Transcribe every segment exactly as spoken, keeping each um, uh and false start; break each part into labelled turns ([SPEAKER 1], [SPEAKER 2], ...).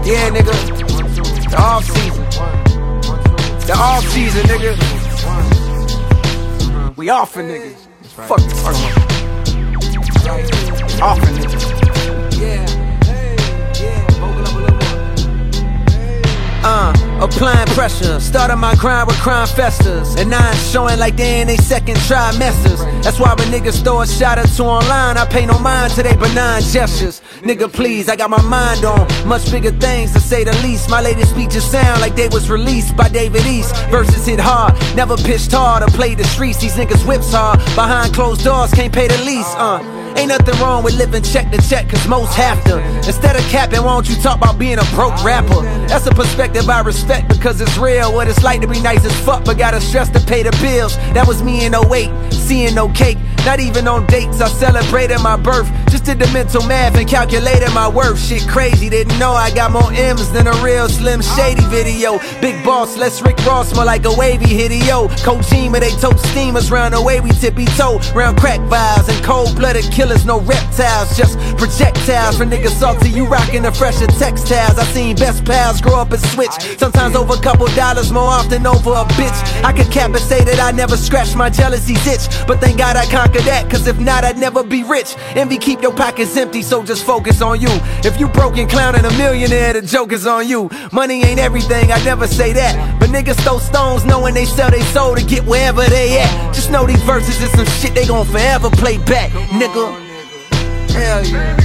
[SPEAKER 1] Yeah, nigga. The off season. The off season, nigga. We offin' niggas. Fuck the fuck. Offin' niggas. Yeah. Uh, applying pressure, started my grind with crime festers, and now it's showing like they in they second trimesters. That's why when niggas throw a shot or two online, I pay no mind to they benign gestures. Nigga, please, I got my mind on much bigger things, to say the least. My latest speeches sound like they was released by David East. Verses hit hard, never pitched hard or played the streets. These niggas whips hard, behind closed doors, can't pay the lease. Uh, ain't nothing wrong with living check to check, cause most have to. Instead of capping, why don't you talk about being a broke rapper? That's a perspective I respect because it's real. What it's like to be nice as fuck but gotta stress to pay the bills. That was me in oh eight, seeing no cake. Not even on dates, I celebrated my birth. Just did the mental math and calculated my worth. Shit crazy, didn't know I got more M's than a real Slim Shady video. Big boss, less Rick Ross, more like a wavy hideo. Kojima, they tote steamers round the way we tippy toe. Round crack vibes and cold-blooded killers, no reptiles, just projectiles. For niggas salty, you rockin' the fresher textiles. I seen best pals grow up and switch, sometimes over a couple dollars, more often over a bitch. I could cap and say that I never scratched my jealousy's itch, but thank God I conquered that, cause if not I'd never be rich. Envy keep your pockets empty, so just focus on you. If you broke and clowning a millionaire, the joke is on you. Money ain't everything, I never say that, but niggas throw stones knowing they sell their soul to get wherever they at. Just know these verses is some shit they gon' forever play back, nigga. Hell yeah.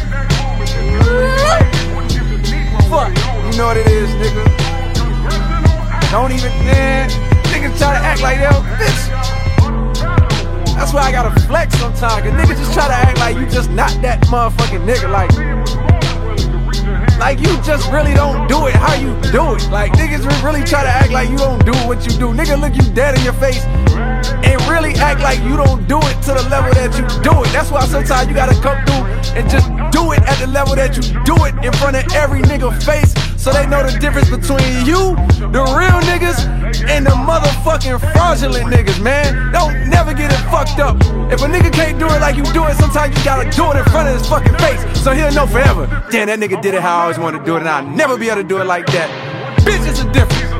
[SPEAKER 1] Fuck, you know what it is, nigga. Don't even, man, niggas try to act like they don't, bitch. That's why I gotta flex sometimes, cause niggas just try to act like you just not that motherfucking nigga. Like, like you just really don't do it how you do it. Like, niggas really try to act like you don't do what you do. Nigga look you dead in your face and really act like you don't do it to the level that you do it. That's why sometimes you gotta come through and just do it at the level that you do it in front of every nigga face, so they know the difference between you, the real niggas, and the motherfucking fraudulent niggas, man. Don't never get it fucked up. If a nigga can't do it like you do it, sometimes you gotta do it in front of his fucking face, so he'll know forever, damn, that nigga did it how I always wanted to do it, and I'll never be able to do it like that. Bitch, it's a difference.